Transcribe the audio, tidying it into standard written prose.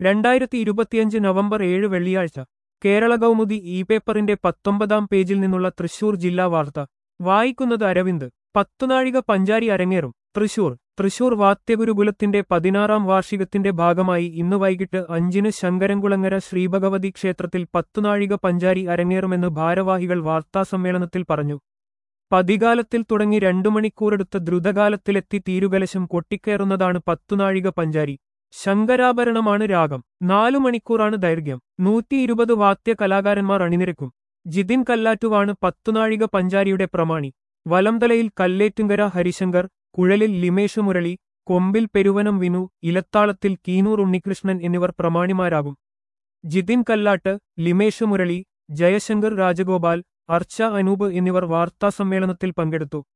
2025 November 7 വെള്ളിയാഴ്ച Kerala Kaumudi E പേപ്പറിന്റെ 19-ാം പേജിൽ നിന്നുള്ള തൃശൂർ ജില്ലാ വാർത്ത വായിക്കുന്നത് അരവിന്ദ്. പത്തുനാഴിക പഞ്ചാരി അരങ്ങേറും. തൃശൂർ വാദ്യഗുരുകുലത്തിന്റെ 16-ാം വാർഷികത്തിന്റെ ഭാഗമായി ഇന്ന് വൈകിട്ട് 5-ന് ശങ്കരൻകുളങ്ങര ശ്രീഭഗവതി ക്ഷേത്രത്തിൽ പത്തുനാഴിക പഞ്ചാരി അരങ്ങേറുമെന്ന് ഭാരവാഹികൾ വാർത്താസമ്മേളനത്തിൽ പറഞ്ഞു. പതികാലത്തിൽ തുടങ്ങി 2 മണിക്കൂറെടുത്ത് ദ്രുതകാലത്തിലെത്തി തീരുകലശം കൊട്ടിക്കയറുന്നതാണ് പത്തുനാഴിക പഞ്ചാരി. ശങ്കരാഭരണമാണ് രാഗം. 4 മണിക്കൂറാണ് ദൈർഘ്യം. 120 വാദ്യ കലാകാരന്മാർ അണിനിരക്കും. ജിതിൻ കല്ലാറ്റുവാണ് പത്തുനാഴിക പഞ്ചാരിയുടെ പ്രമാണി. വലംതലയിൽ കല്ലേറ്റുങ്കര ഹരിശങ്കർ, കുഴലിൽ ലിമേഷ് മുരളി, കൊമ്പിൽ പെരുവനം വിനു, ഇലത്താളത്തിൽ കീനൂർ ഉണ്ണികൃഷ്ണൻ എന്നിവർ പ്രമാണിമാരാകും. ജിതിൻ കല്ലാട്ട്, ലിമേഷ് മുരളി, ജയശങ്കർ രാജഗോപാൽ, അർച്ച അനൂപ് എന്നിവർ വാർത്താസമ്മേളനത്തിൽ പങ്കെടുത്തു.